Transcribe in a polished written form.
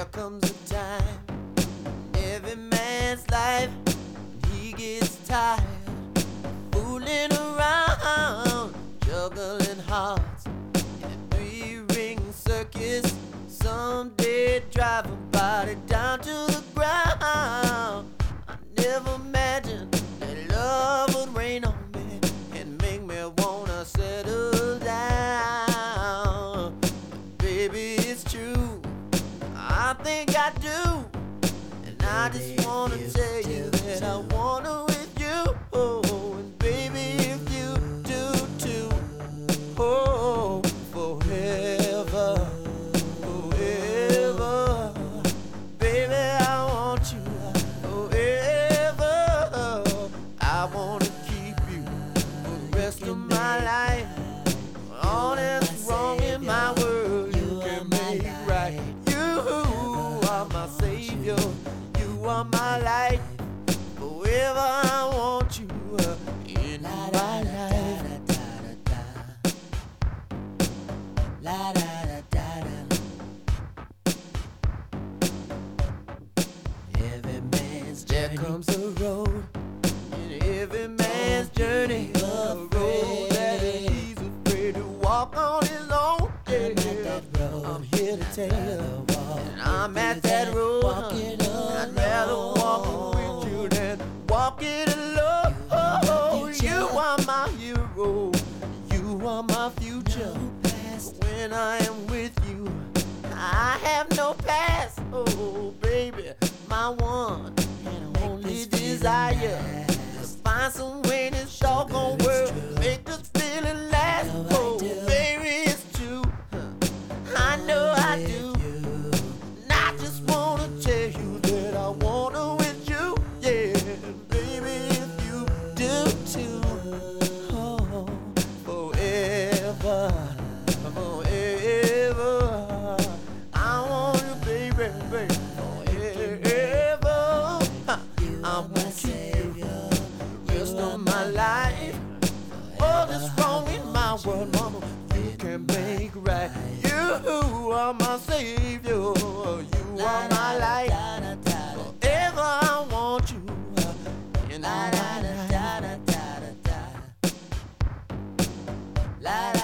comes a time in every man's life when he gets tired, fooling around, juggling hearts in a three-ring circus. Someday drive a body down to the ground. I never imagined that love would rain on me and make me wanna settle down. But baby, it's true, I think I do, and I just wanna tell you that I wanna with you. Oh, and baby, if you do too, oh, forever. Baby, I want you forever. I wanna keep you for the rest of my life. All that's wrong in my world, you can make right. You are my savior, you are my light. Forever I want you in my life. There comes a road in every man's journey, a road that he's afraid to walk on his own. I'm here to tell you, and I'm at that road. I'd rather walk with you than walk it alone. You are my hero, you are my future. When I am with you, I have no past. Oh, baby, my one and only desire to find some way in this doggone world, make this feeling last. Oh, baby, it's true, I know I do. And I just wanna tell you that I wanna with you, yeah. Baby, if you do too, oh, forever. Forever, I want you, baby, baby, forever. I want you the rest of my life. All that's wrong in my world, mama, you can make right. You are my savior, you are my light. Forever, I want you in my life.